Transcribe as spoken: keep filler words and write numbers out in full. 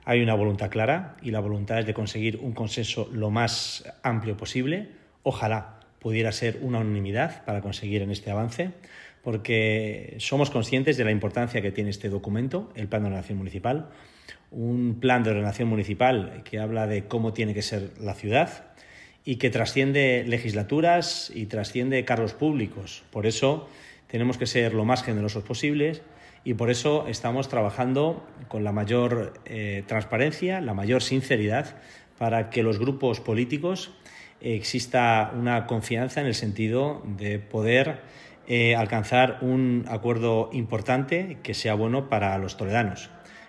Hay una voluntad clara y la voluntad es de conseguir un consenso lo más amplio posible. Ojalá pudiera ser una unanimidad para conseguir en este avance, porque somos conscientes de la importancia que tiene este documento, el Plan de Ordenación Municipal, un plan de ordenación municipal que habla de cómo tiene que ser la ciudad y que trasciende legislaturas y trasciende cargos públicos. Por eso tenemos que ser lo más generosos posibles y por eso estamos trabajando con la mayor eh, transparencia, la mayor sinceridad, para que los grupos políticos eh, exista una confianza en el sentido de poder eh, alcanzar un acuerdo importante que sea bueno para los toledanos.